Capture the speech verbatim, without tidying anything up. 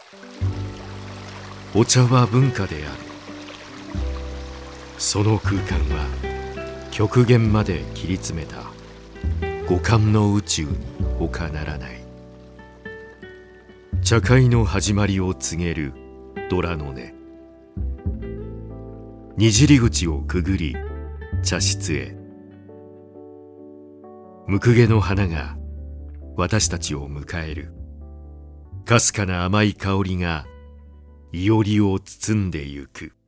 お茶は文化である。その空間は極限まで切り詰めた五感の宇宙に他ならない。茶会の始まりを告げる虎の音。にじり口をくぐり茶室へ。ムクゲの花が私たちを迎える。かすかな甘い香りがいおりを包んでゆく。